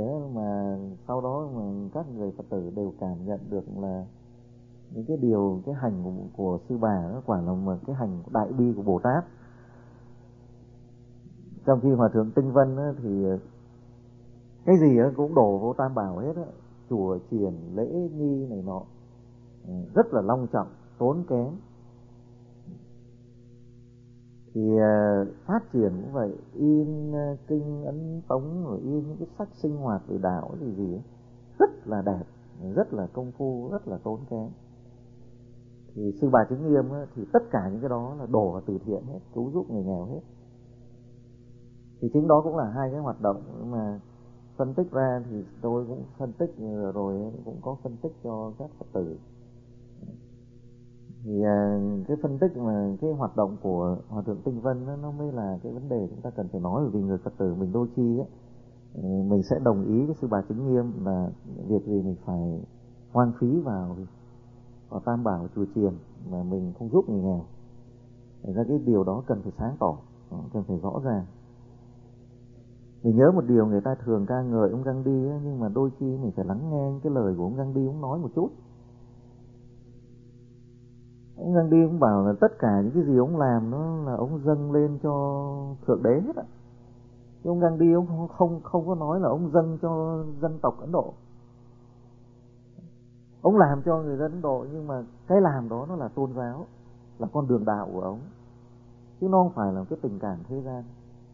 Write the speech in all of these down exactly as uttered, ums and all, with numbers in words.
mà sau đó mà các người Phật tử đều cảm nhận được là những cái điều, cái hành của, của sư bà nó quả là một cái hành đại bi của Bồ Tát. Trong khi Hòa thượng Tinh Vân á, thì cái gì á cũng đổ vô Tam Bảo hết á, chùa chiền lễ nghi này nọ rất là long trọng, tốn kém. Thì phát triển cũng vậy, in kinh ấn tống rồi in những cái sách sinh hoạt về đạo gì gì ấy, rất là đẹp, rất là công phu, rất là tốn kém. Thì sư bà Chứng Nghiêm á, thì tất cả những cái đó là đổ vào từ thiện hết, cứu giúp người nghèo hết. Thì chính đó cũng là hai cái hoạt động mà phân tích ra, thì tôi cũng phân tích rồi, cũng có phân tích cho các Phật tử. Thì cái phân tích mà cái hoạt động của Hòa thượng Tinh Vân đó, nó mới là cái vấn đề chúng ta cần phải nói. Bởi vì người Phật tử mình đôi khi ấy, mình sẽ đồng ý với sư bà Chứng Nghiêm là việc gì mình phải hoang phí vào vào Tam Bảo chùa chiền mà mình không giúp người nghèo. Thành ra cái điều đó cần phải sáng tỏ, cần phải rõ ràng. Mình nhớ một điều, người ta thường ca ngợi ông Gandhi ấy, nhưng mà đôi khi mình phải lắng nghe cái lời của ông Gandhi ông nói một chút. Ông Gandhi cũng bảo là tất cả những cái gì ông làm nó là ông dâng lên cho Thượng Đế hết á. Chứ ông Gandhi ông không, không, không có nói là ông dâng cho dân tộc Ấn Độ. Ông làm cho người dân Ấn Độ, nhưng mà cái làm đó nó là tôn giáo, là con đường đạo của ông, chứ nó không phải là cái tình cảm thế gian.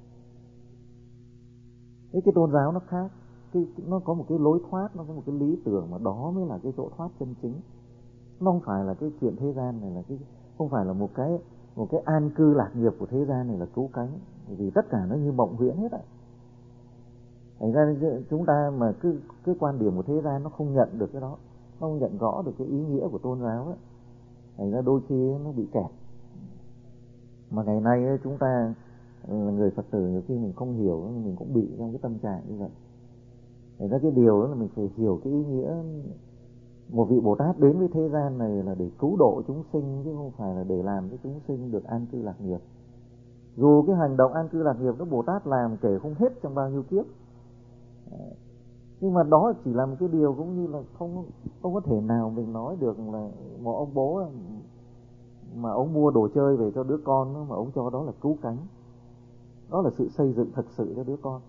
Cái, cái tôn giáo nó khác, cái, nó có một cái lối thoát, nó có một cái lý tưởng, mà đó mới là cái chỗ thoát chân chính. Nó không phải là cái chuyện thế gian này, là cái không phải là một cái một cái an cư lạc nghiệp của thế gian này là cứu cánh, vì tất cả nó như mộng huyễn hết á. Thành ra chúng ta mà cứ cái quan điểm của thế gian nó không nhận được cái đó, nó không nhận rõ được cái ý nghĩa của tôn giáo á, thành ra đôi khi nó bị kẹt. Mà ngày nay chúng ta là người Phật tử, nhiều khi mình không hiểu, mình cũng bị trong cái tâm trạng như vậy. Thành ra cái điều đó là mình phải hiểu cái ý nghĩa. Một vị Bồ Tát đến với thế gian này là để cứu độ chúng sinh, chứ không phải là để làm cho chúng sinh được an cư lạc nghiệp. Dù cái hành động an cư lạc nghiệp đó Bồ Tát làm kể không hết trong bao nhiêu kiếp, nhưng mà đó chỉ là một cái điều cũng như là không không có thể nào mình nói được là một ông bố mà ông mua đồ chơi về cho đứa con mà ông cho đó là cứu cánh, đó là sự xây dựng thực sự cho đứa con.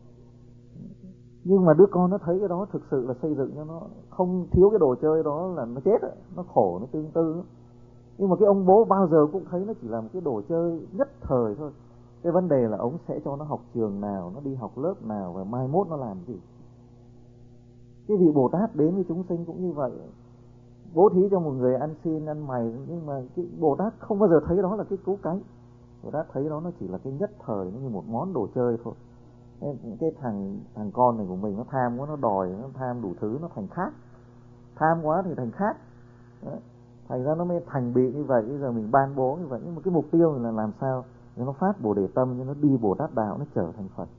Nhưng mà đứa con nó thấy cái đó thực sự là xây dựng cho nó, không thiếu cái đồ chơi đó là nó chết, nó khổ, nó tương tư. Nhưng mà cái ông bố bao giờ cũng thấy nó chỉ là một cái đồ chơi nhất thời thôi. Cái vấn đề là ông sẽ cho nó học trường nào, nó đi học lớp nào, và mai mốt nó làm gì. Cái vị Bồ Tát đến với chúng sinh cũng như vậy, bố thí cho một người ăn xin ăn mày, nhưng mà cái Bồ Tát không bao giờ thấy đó là cái cứu cánh. Bồ Tát thấy đó nó chỉ là cái nhất thời, nó như một món đồ chơi thôi. Cái thằng thằng con này của mình nó tham quá, nó đòi, nó tham đủ thứ, nó thành khác. Tham quá thì thành khác. Đấy. Thành ra nó mới thành bị như vậy. Bây giờ mình ban bố như vậy, nhưng mà cái mục tiêu là làm sao để nó phát Bồ Đề Tâm, cho nó đi Bồ Tát đạo, nó trở thành Phật.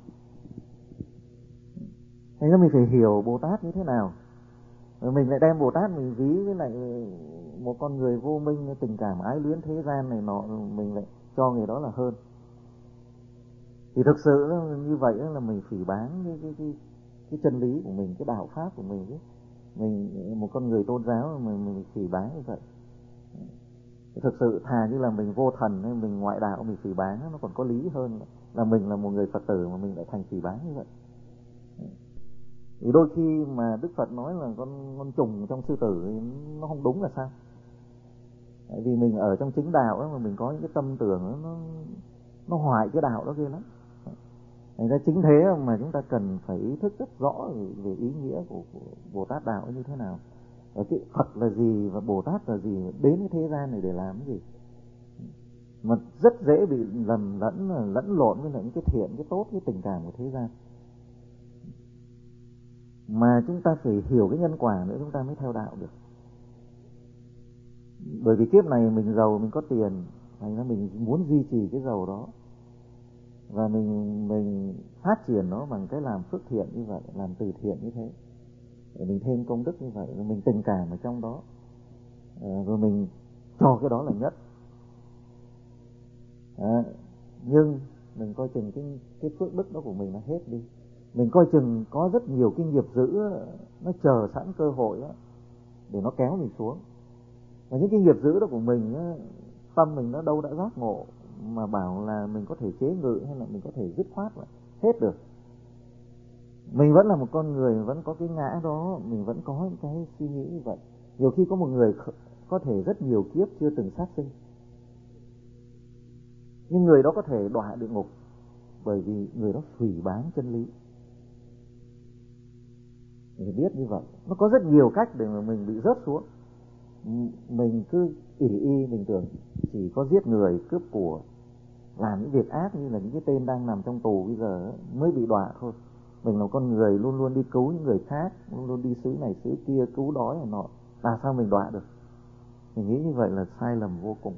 Thành ra mình phải hiểu Bồ Tát như thế nào. Rồi mình lại đem Bồ Tát mình ví với lại một con người vô minh, tình cảm ái luyến thế gian này nọ, mình lại cho người đó là hơn. Thì thực sự như vậy là mình phỉ báng cái, cái, cái, cái chân lý của mình, cái đạo pháp của mình. Mình một con người tôn giáo mà mình, mình phỉ báng như vậy. Thực sự thà như là mình vô thần hay mình ngoại đạo mình phỉ báng nó còn có lý hơn là mình là một người Phật tử mà mình lại thành phỉ báng như vậy. Thì đôi khi mà Đức Phật nói là con con trùng trong sư tử thì nó không đúng là sao? Tại vì mình ở trong chính đạo đó, mà mình có những cái tâm tưởng đó, nó nó hoại cái đạo đó ghê lắm. Thành ra chính thế mà chúng ta cần phải ý thức rất rõ về ý nghĩa của, của Bồ Tát đạo như thế nào, và cái Phật là gì và Bồ Tát là gì, đến cái thế gian này để làm cái gì. Mà rất dễ bị lầm lẫn lẫn lộn với những cái thiện, cái tốt, cái tình cảm của thế gian. Mà chúng ta phải hiểu cái nhân quả nữa chúng ta mới theo đạo được. Bởi vì kiếp này mình giàu, mình có tiền, thành ra mình muốn duy trì cái giàu đó, và mình mình phát triển nó bằng cái làm phước thiện như vậy, làm từ thiện như thế, để mình thêm công đức như vậy, rồi mình tình cảm ở trong đó, rồi mình cho cái đó là nhất. À, nhưng mình coi chừng cái cái phước đức đó của mình nó hết đi, Mình coi chừng có rất nhiều cái nghiệp dữ nó chờ sẵn cơ hội đó, để nó kéo mình xuống. Và những cái nghiệp dữ đó của mình đó, tâm mình nó đâu đã giác ngộ mà bảo là mình có thể chế ngự hay là mình có thể dứt khoát lại hết được. Mình vẫn là một con người, vẫn có cái ngã đó, mình vẫn có những cái suy nghĩ như vậy. Nhiều khi có một người có thể rất nhiều kiếp chưa từng sát sinh, nhưng người đó có thể đọa địa ngục bởi vì người đó phỉ báng chân lý. Mình biết như vậy, nó có rất nhiều cách để mà mình bị rớt xuống. Mình cứ ỷ y, mình tưởng chỉ có giết người, cướp của, làm những việc ác như là những cái tên đang nằm trong tù bây giờ mới bị đọa thôi. Mình là con người luôn luôn đi cứu những người khác, luôn luôn đi xứ này xứ kia, cứu đói này nọ, là sao mình đọa được? Mình nghĩ như vậy là sai lầm vô cùng.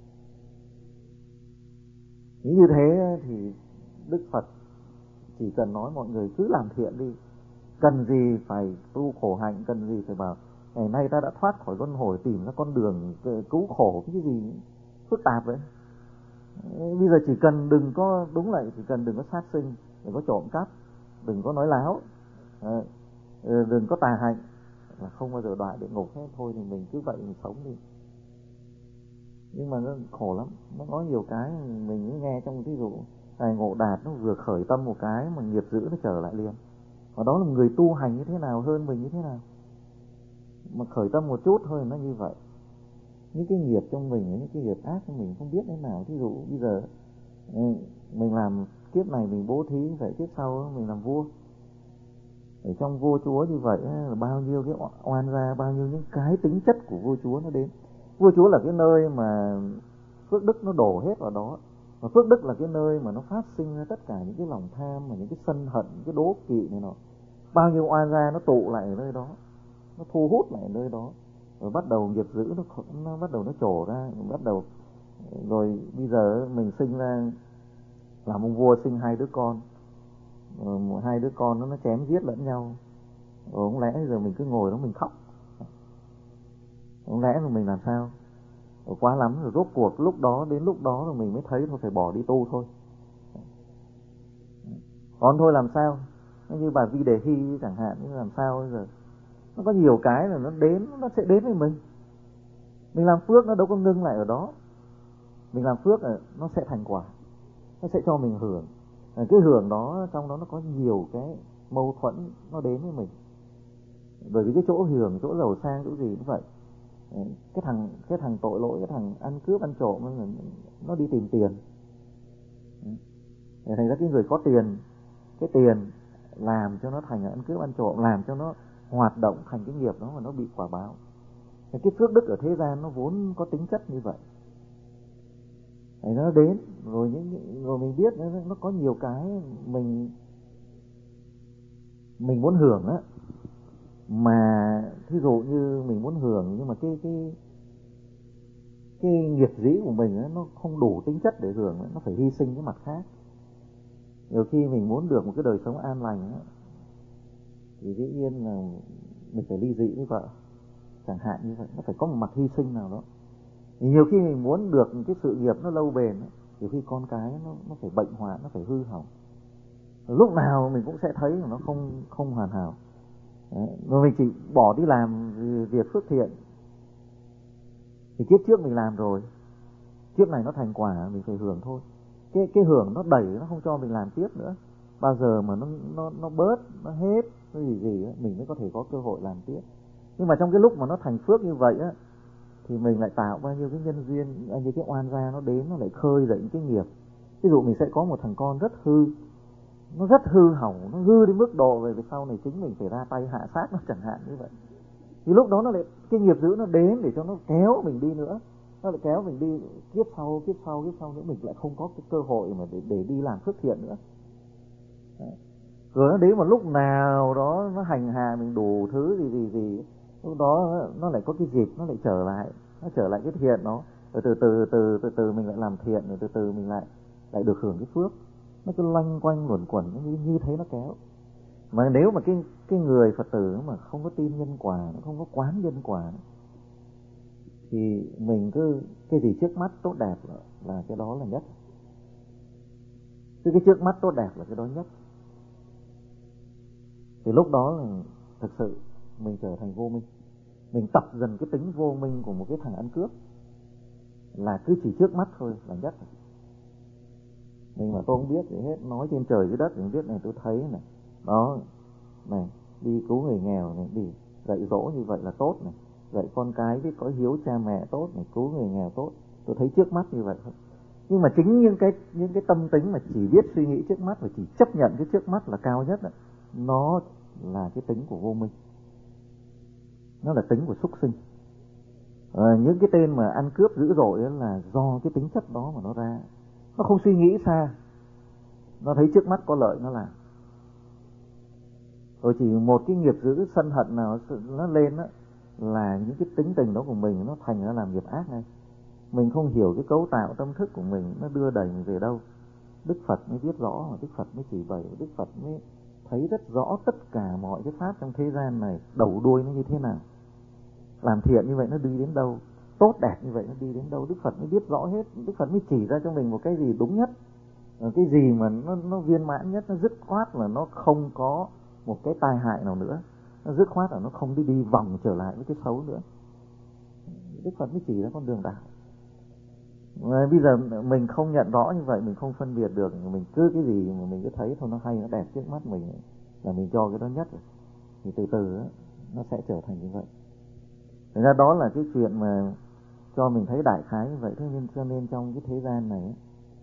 Nghĩ như thế thì Đức Phật chỉ cần nói mọi người cứ làm thiện đi, cần gì phải tu khổ hạnh, cần gì phải bảo ngày nay ta đã thoát khỏi luân hồi, tìm ra con đường cứu khổ, cái gì phức tạp vậy. Bây giờ chỉ cần đừng có, đúng lại chỉ cần đừng có sát sinh, đừng có trộm cắp, đừng có nói láo, đừng có tà hạnh, là không bao giờ đọa địa ngục hết. Thôi thì mình cứ vậy mình sống đi. Nhưng mà nó khổ lắm, nó có nhiều cái mình cứ nghe trong ví dụ Ngài Ngộ Đạt nó vừa khởi tâm một cái mà nghiệp dữ nó trở lại liền. Và đó là một người tu hành như thế nào, hơn mình như thế nào, mà khởi tâm một chút thôi nó như vậy. Những cái nghiệp trong mình, những cái nghiệp ác trong mình không biết thế nào. Ví dụ bây giờ mình làm kiếp này mình bố thí, vậy kiếp sau mình làm vua. Ở trong vua chúa như vậy là bao nhiêu cái oan gia, bao nhiêu những cái tính chất của vua chúa nó đến. Vua chúa là cái nơi mà phước đức nó đổ hết vào đó. Và phước đức là cái nơi mà nó phát sinh ra tất cả những cái lòng tham, và những cái sân hận, những cái đố kỵ này nọ. Bao nhiêu oan gia nó tụ lại ở nơi đó, nó thu hút lại ở nơi đó. Rồi bắt đầu nghiệp dữ nó, nó bắt đầu nó trổ ra, bắt đầu rồi bây giờ mình sinh ra làm ông vua, sinh hai đứa con, rồi hai đứa con nó nó chém giết lẫn nhau. Rồi không lẽ giờ mình cứ ngồi đó mình khóc, không lẽ rồi mình làm sao? Rồi quá lắm rồi, rốt cuộc lúc đó đến lúc đó rồi mình mới thấy thôi phải bỏ đi tu thôi. Còn thôi làm sao? Như bà Vi Đề Hy chẳng hạn, như làm sao bây giờ? Nó có nhiều cái là nó đến, nó sẽ đến với mình. Mình làm phước nó đâu có ngưng lại ở đó. Mình làm phước là nó sẽ thành quả, nó sẽ cho mình hưởng. Cái hưởng đó trong đó nó có nhiều cái mâu thuẫn nó đến với mình. Bởi vì cái chỗ hưởng, chỗ giàu sang, chỗ gì cũng vậy. Cái thằng cái thằng tội lỗi, cái thằng ăn cướp ăn trộm nó đi tìm tiền. Thành ra cái người có tiền, cái tiền làm cho nó thành ăn cướp ăn trộm, làm cho nó hoạt động thành cái nghiệp đó mà nó bị quả báo. Cái phước đức ở thế gian nó vốn có tính chất như vậy. Đấy, nó đến rồi những rồi mình biết nó, nó có nhiều cái mình mình muốn hưởng á, mà thí dụ như mình muốn hưởng nhưng mà cái cái cái nghiệp dĩ của mình á, nó không đủ tính chất để hưởng, nó phải hy sinh cái mặt khác. Nhiều khi mình muốn được một cái đời sống an lành á, thì dĩ nhiên là mình phải ly dị với vợ chẳng hạn như vậy, nó phải có một mặt hy sinh nào đó. Thì nhiều khi mình muốn được cái sự nghiệp nó lâu bền, nhiều khi con cái nó nó phải bệnh hoạn, nó phải hư hỏng. Lúc nào mình cũng sẽ thấy là nó không không hoàn hảo. Đấy. Rồi mình chỉ bỏ đi làm việc phước thiện thì kiếp trước mình làm rồi, kiếp này nó thành quả mình phải hưởng thôi. Cái cái hưởng nó đẩy, nó không cho mình làm tiếp nữa. Bao giờ mà nó nó nó bớt, nó hết cái gì gì ấy, mình mới có thể có cơ hội làm tiếp. Nhưng mà trong cái lúc mà nó thành phước như vậy á, thì mình lại tạo bao nhiêu cái nhân duyên, bao nhiêu cái oan gia nó đến, nó lại khơi dậy những cái nghiệp. Ví dụ mình sẽ có một thằng con rất hư, nó rất hư hỏng, nó hư đến mức độ về sau này chính mình phải ra tay hạ sát nó chẳng hạn như vậy. Thì lúc đó nó lại cái nghiệp dữ nó đến để cho nó kéo mình đi nữa, nó lại kéo mình đi kiếp sau, kiếp sau, kiếp sau nữa, mình lại không có cái cơ hội mà để để đi làm phước thiện nữa. Đấy. Rồi nó đến một lúc nào đó nó hành hạ mình đủ thứ gì gì gì, lúc đó nó lại có cái dịp nó lại trở lại, nó trở lại cái thiện nó, rồi từ từ từ từ từ mình lại làm thiện, rồi từ từ mình lại lại được hưởng cái phước. Nó cứ loanh quanh luẩn quẩn như, như thế nó kéo. Mà nếu mà cái cái người Phật tử mà không có tin nhân quả, nó không có quán nhân quả, thì mình cứ cái gì trước mắt tốt đẹp là, là cái đó là nhất. Cứ cái trước mắt tốt đẹp là cái đó nhất. Thì lúc đó là thực sự mình trở thành vô minh. Mình tập dần cái tính vô minh của một cái thằng ăn cướp, là cứ chỉ trước mắt thôi là nhất. Mình mà tôi không biết gì hết, nói trên trời dưới đất mình biết này, tôi thấy này, đó này, đi cứu người nghèo này, đi dạy dỗ như vậy là tốt này, dạy con cái biết có hiếu cha mẹ tốt này, cứu người nghèo tốt, tôi thấy trước mắt như vậy thôi. Nhưng mà chính những cái những cái tâm tính mà chỉ biết suy nghĩ trước mắt và chỉ chấp nhận cái trước mắt là cao nhất ấy, nó là cái tính của vô minh, nó là tính của súc sinh. À, những cái tên mà ăn cướp dữ dội là do cái tính chất đó mà nó ra, nó không suy nghĩ xa, nó thấy trước mắt có lợi nó làm. Rồi chỉ một cái nghiệp dữ sân hận nào nó lên đó, là những cái tính tình đó của mình nó thành ra làm nghiệp ác ngay. Mình không hiểu cái cấu tạo tâm thức của mình nó đưa đẩy mình về đâu. Đức Phật mới biết rõ, mà Đức Phật mới chỉ bày, Đức Phật mới thấy rất rõ tất cả mọi cái pháp trong thế gian này đầu đuôi nó như thế nào. Làm thiện như vậy nó đi đến đâu, tốt đẹp như vậy nó đi đến đâu, Đức Phật mới biết rõ hết. Đức Phật mới chỉ ra cho mình một cái gì đúng nhất, cái gì mà nó, nó viên mãn nhất, nó dứt khoát là nó không có một cái tai hại nào nữa, nó dứt khoát là nó không đi đi vòng trở lại với cái xấu nữa. Đức Phật mới chỉ ra con đường đạo. Mà bây giờ mình không nhận rõ như vậy, mình không phân biệt được, mình cứ cái gì mà mình cứ thấy thôi nó hay, nó đẹp trước mắt mình là mình cho cái đó nhất rồi. Thì từ từ đó, nó sẽ trở thành như vậy. Thật ra đó là cái chuyện mà cho mình thấy đại khái như vậy. Thế nên cho nên trong cái thế gian này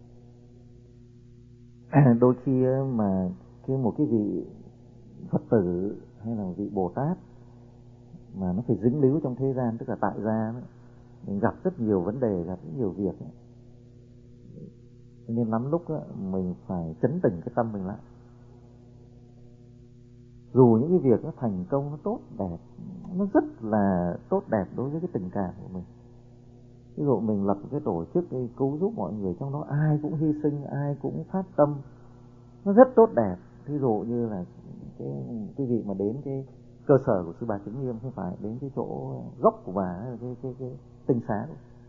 đôi khi mà cái một cái vị Phật tử hay là một vị Bồ Tát mà nó phải dính líu trong thế gian, tức là tại gia đó, mình gặp rất nhiều vấn đề, gặp rất nhiều việc ấy. Nên lắm lúc đó, mình phải trấn tĩnh cái tâm mình lại. Dù những cái việc nó thành công, nó tốt đẹp, nó rất là tốt đẹp đối với cái tình cảm của mình. Ví dụ mình lập cái tổ chức để cứu giúp mọi người, trong đó ai cũng hy sinh, ai cũng phát tâm, nó rất tốt đẹp. Ví dụ như là cái, cái vị mà đến cái cơ sở của Sư Bà Chứng Nghiêm, không phải đến cái chỗ gốc của bà, cái, cái, cái tinh xá.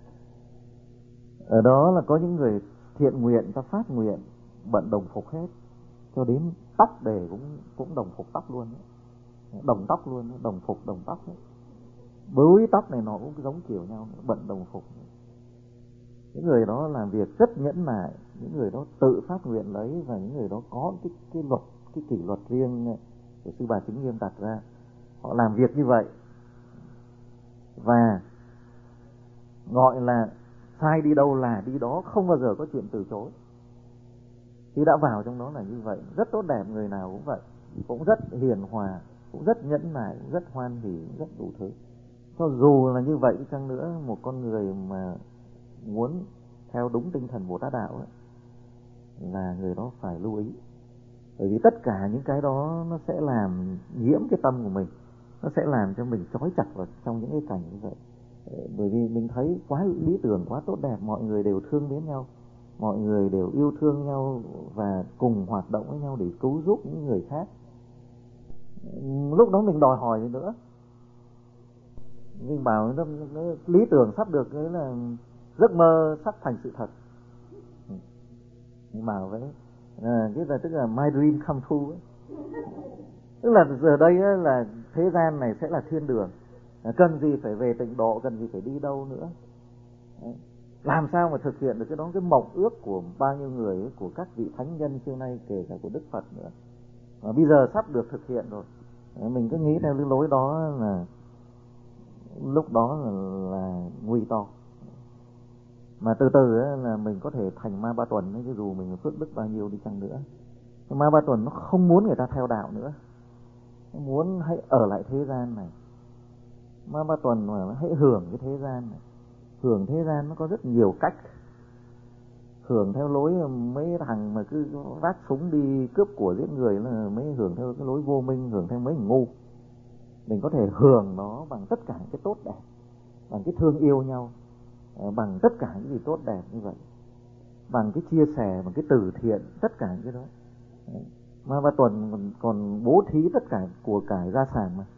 Ở đó là có những người thiện nguyện, ta phát nguyện bận đồng phục hết, cho đến tóc để cũng cũng đồng phục tóc luôn, đồng tóc luôn, đồng phục đồng tóc hết. Búi tóc này nó cũng giống kiểu nhau, bận đồng phục. Những người đó làm việc rất nhẫn nại, những người đó tự phát nguyện lấy, và những người đó có cái cái luật, cái kỷ luật riêng của Sư Bà Chứng Nghiêm đặt ra. Họ làm việc như vậy và gọi là sai đi đâu là đi đó, không bao giờ có chuyện từ chối. Khi đã vào trong đó là như vậy, rất tốt đẹp. Người nào cũng vậy, cũng rất hiền hòa, cũng rất nhẫn nại, rất hoan hỉ, rất đủ thứ. Cho dù là như vậy chăng nữa, một con người mà muốn theo đúng tinh thần Bồ Tát đạo ấy, là người đó phải lưu ý. Bởi vì tất cả những cái đó nó sẽ làm nhiễm cái tâm của mình, nó sẽ làm cho mình trói chặt vào trong những cái cảnh như vậy. Bởi vì mình thấy quá lý tưởng, quá tốt đẹp, mọi người đều thương mến nhau, mọi người đều yêu thương nhau và cùng hoạt động với nhau để cứu giúp những người khác. Lúc đó mình đòi hỏi gì nữa? Mình bảo nó, nó, lý tưởng sắp được, đấy là giấc mơ sắp thành sự thật. Mình bảo vậy, à, cái là tức là my dream come true ấy. Tức là giờ đây ấy, là thế gian này sẽ là thiên đường, à, cần gì phải về tịnh độ, cần gì phải đi đâu nữa. Đấy. Làm sao mà thực hiện được cái đó, cái mộng ước của bao nhiêu người ấy, của các vị thánh nhân xưa nay, kể cả của Đức Phật nữa, mà bây giờ sắp được thực hiện rồi. Đấy, mình cứ nghĩ theo cái lối đó là lúc đó là, là nguy to. Mà từ từ ấy, là mình có thể thành Ma Ba Tuần ấy, chứ dù mình phước đức bao nhiêu đi chăng nữa. Ma Ba Tuần nó không muốn người ta theo đạo nữa, nó muốn hãy ở lại thế gian này. Ma Ba Tuần mà nó hãy hưởng cái thế gian này. Hưởng thế gian nó có rất nhiều cách. Hưởng theo lối mấy thằng mà cứ vác súng đi cướp của giết người là mới hưởng theo cái lối vô minh, hưởng theo mấy thằng ngu. Mình có thể hưởng nó bằng tất cả cái tốt đẹp, bằng cái thương yêu nhau, bằng tất cả những gì tốt đẹp như vậy, bằng cái chia sẻ, bằng cái từ thiện, tất cả những cái đó. Ma Ba Tuần còn, còn bố thí tất cả của cải gia sản mà.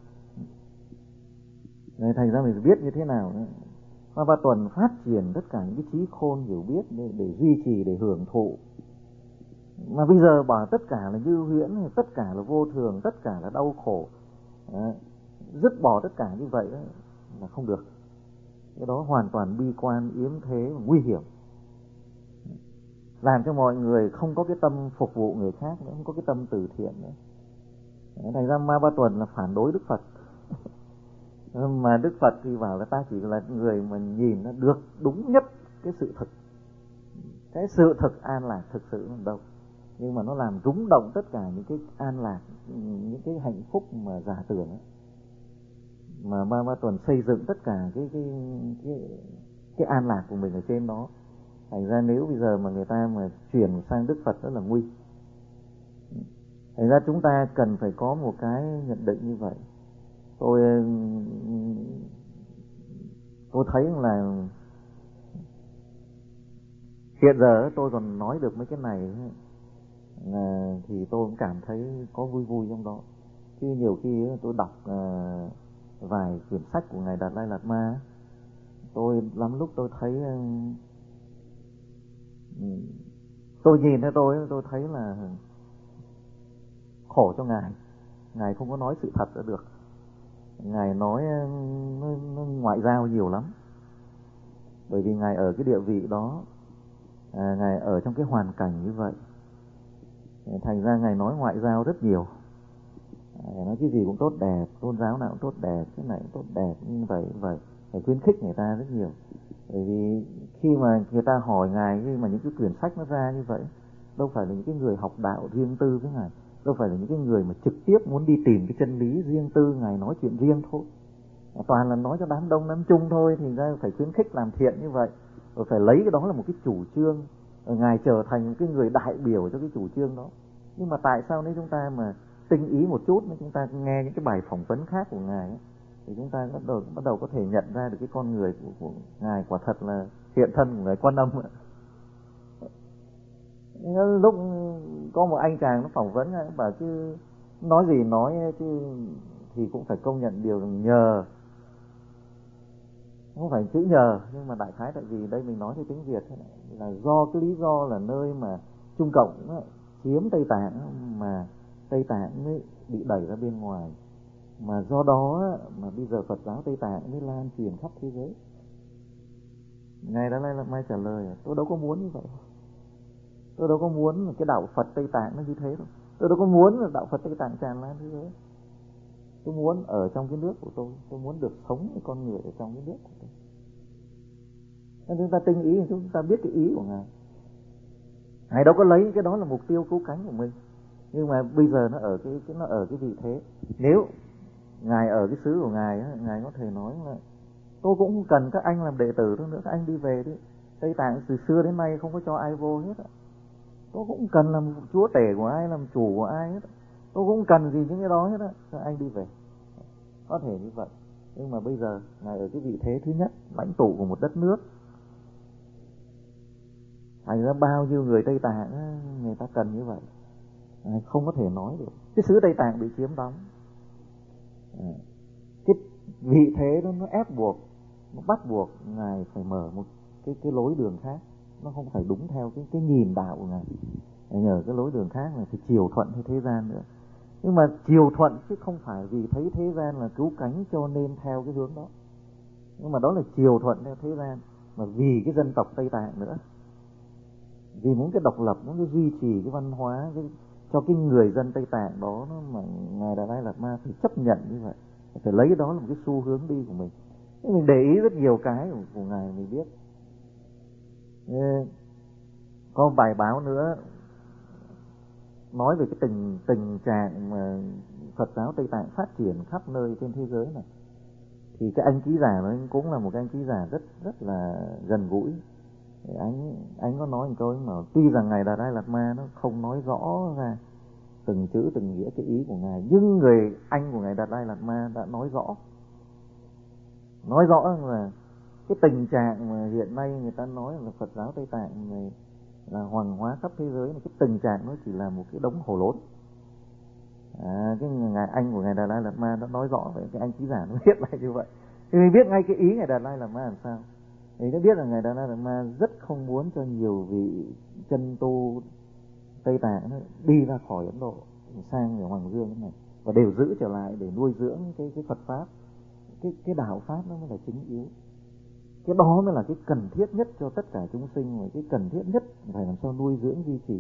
Nên thành ra mình biết như thế nào nữa. Ma Ba Tuần phát triển tất cả những cái trí khôn hiểu biết để, để duy trì, để hưởng thụ Mà bây giờ bảo tất cả là như huyễn, tất cả là vô thường, tất cả là đau khổ, đấy, dứt bỏ tất cả như vậy là không được. Cái đó hoàn toàn bi quan, yếm thế và nguy hiểm, làm cho mọi người không có cái tâm phục vụ người khác nữa, không có cái tâm từ thiện nữa. Thành ra Ma Ba Tuần là phản đối Đức Phật. Mà Đức Phật thì bảo là ta chỉ là người mà nhìn nó được đúng nhất cái sự thực. Cái sự thực an lạc thực sự là đâu, nhưng mà nó làm rúng động tất cả những cái an lạc, những cái hạnh phúc mà giả tưởng ấy. Mà Ma Ba Tuần xây dựng tất cả cái cái cái cái an lạc của mình ở trên đó. Thành ra nếu bây giờ mà người ta mà chuyển sang Đức Phật rất là nguy. Thành ra chúng ta cần phải có một cái nhận định như vậy. Tôi tôi thấy là hiện giờ tôi còn nói được mấy cái này là thì tôi cũng cảm thấy có vui vui trong đó. Chứ nhiều khi tôi đọc uh, vài quyển sách của ngài Đạt Lai Lạt Ma, tôi lắm lúc tôi thấy uh, tôi nhìn thấy tôi tôi thấy là khổ cho ngài. Ngài không có nói sự thật đã được. Ngài nói nó, nó ngoại giao nhiều lắm. Bởi vì ngài ở cái địa vị đó, à, ngài ở trong cái hoàn cảnh như vậy, thành ra ngài nói ngoại giao rất nhiều. Ngài nói cái gì cũng tốt đẹp, tôn giáo nào cũng tốt đẹp, cái này cũng tốt đẹp, như vậy vậy phải khuyến khích người ta rất nhiều. Bởi vì khi mà người ta hỏi ngài, khi mà những cái quyển sách nó ra như vậy, đâu phải là những cái người học đạo riêng tư với ngài, đâu phải là những cái người mà trực tiếp muốn đi tìm cái chân lý riêng tư, ngài nói chuyện riêng thôi, toàn là nói cho đám đông đám chung thôi. Thì ra phải khuyến khích làm thiện như vậy, rồi phải lấy cái đó là một cái chủ trương, rồi ngài trở thành một cái người đại biểu cho cái chủ trương đó. Nhưng mà tại sao nếu chúng ta mà tinh ý một chút, nếu chúng ta nghe những cái bài phỏng vấn khác của ngài ấy, thì chúng ta bắt đầu bắt đầu có thể nhận ra được cái con người của, của ngài quả thật là hiện thân của người Quan Âm. Lúc có một anh chàng nó phỏng vấn, bảo chứ nói gì nói chứ thì cũng phải công nhận điều nhờ, không phải chữ nhờ, nhưng mà đại khái tại vì đây mình nói theo tiếng Việt thế này, là do cái lý do là nơi mà Trung Cộng ấy, chiếm Tây Tạng mà Tây Tạng mới bị đẩy ra bên ngoài, mà do đó mà bây giờ Phật giáo Tây Tạng mới lan truyền khắp thế giới. Ngài Đạt Lai Lạt Ma trả lời, tôi đâu có muốn như vậy, tôi đâu có muốn cái đạo Phật Tây Tạng nó như thế đâu, tôi đâu có muốn là đạo Phật Tây Tạng tràn lan thế giới. Tôi muốn ở trong cái nước của tôi, tôi muốn được sống với con người ở trong cái nước của tôi. Nên chúng ta tinh ý thì chúng ta biết cái ý của ngài. Ngài đâu có lấy cái đó là mục tiêu cứu cánh của mình, nhưng mà bây giờ nó ở cái, cái nó ở cái vị thế. Nếu ngài ở cái xứ của ngài á, ngài có thể nói là tôi cũng không cần các anh làm đệ tử nữa, các anh đi về đi. Tây Tạng từ xưa đến nay không có cho ai vô hết. Tôi cũng cần làm chúa tể của ai, làm chủ của ai hết. Tôi cũng cần gì những cái đó hết á, các anh đi về. Có thể như vậy. Nhưng mà bây giờ ngài ở cái vị thế thứ nhất, lãnh tụ của một đất nước. Thành ra bao nhiêu người Tây Tạng á, người ta cần như vậy, ngài không có thể nói được. Cái xứ Tây Tạng bị chiếm đóng, cái vị thế đó nó ép buộc, nó bắt buộc ngài phải mở một cái cái lối đường khác. Nó không phải đúng theo cái cái nhìn đạo của ngài, ngài nhờ cái lối đường khác là phải chiều thuận theo thế gian nữa. Nhưng mà chiều thuận chứ không phải vì thấy thế gian là cứu cánh cho nên theo cái hướng đó. Nhưng mà đó là chiều thuận theo thế gian, mà vì cái dân tộc Tây Tạng nữa, vì muốn cái độc lập, muốn cái duy trì cái văn hóa cái, cho cái người dân Tây Tạng đó, nó mà ngài Đạt Lai Lạt Ma phải chấp nhận như vậy, phải lấy cái đó là một cái xu hướng đi của mình. Thế mình để ý rất nhiều cái của, của ngài mình biết. Thế, có bài báo nữa nói về cái tình tình trạng mà Phật giáo Tây Tạng phát triển khắp nơi trên thế giới này. Thì cái anh ký giả nó cũng là một cái anh ký giả rất rất là gần gũi. Anh anh có nói một câu mà tuy rằng ngài Đạt Lai Lạt Ma nó không nói rõ ra từng chữ từng nghĩa cái ý của ngài, nhưng người anh của ngài Đạt Lai Lạt Ma đã nói rõ, nói rõ là cái tình trạng mà hiện nay người ta nói là Phật giáo Tây Tạng này là hoàng hóa khắp thế giới, cái tình trạng nó chỉ là một cái đống hồ lốn. À, cái ngài anh của ngài Đạt Lai Lạt Ma đã nói rõ vậy, cái anh ký giả nó viết lại như vậy, thì mình biết ngay cái ý ngài Đạt Lai Lạt Ma làm sao. Mình đã biết là ngài Đạt Lai Lạt Ma rất không muốn cho nhiều vị chân tu Tây Tạng nó đi ra khỏi Ấn Độ sang ở Hoàng Dương này và đều giữ trở lại để nuôi dưỡng cái cái Phật pháp, cái cái đạo pháp nó mới là chính yếu. Cái đó mới là cái cần thiết nhất cho tất cả chúng sinh, và cái cần thiết nhất phải làm sao nuôi dưỡng duy trì.